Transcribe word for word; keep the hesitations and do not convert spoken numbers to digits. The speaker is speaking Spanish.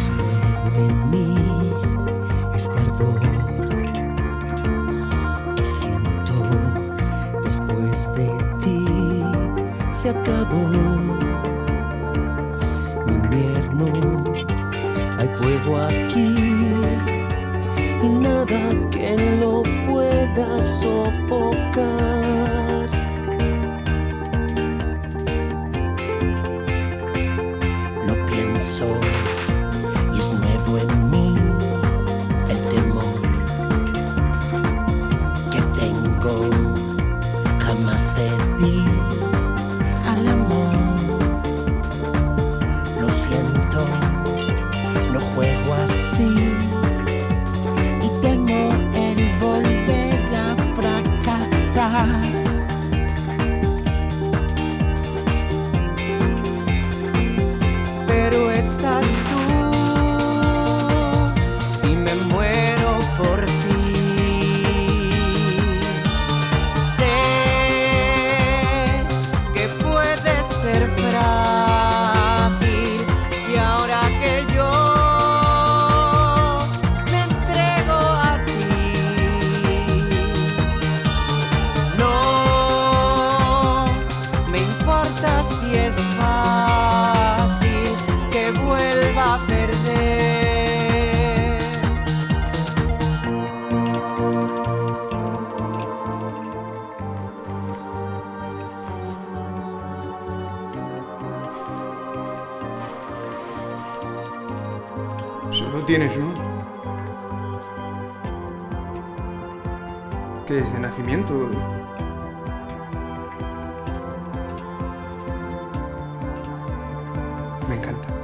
Es nuevo en mí este ardor que siento después de ti. Se acabó mi invierno, hay fuego aquí y nada que lo pueda sofocar. Lo pienso y es nuevo en mí el temor que tengo. Jamás cedí al amor. Lo siento, no juego así y temo el volver a fracasar. Pero estás tú y me muero por ti. Sé que puedes ser frágil y ahora que yo me entrego a ti, no me importa si es fácil que vuelva a perder. Solo tienes uno. ¿Qué es de nacimiento? Me encanta.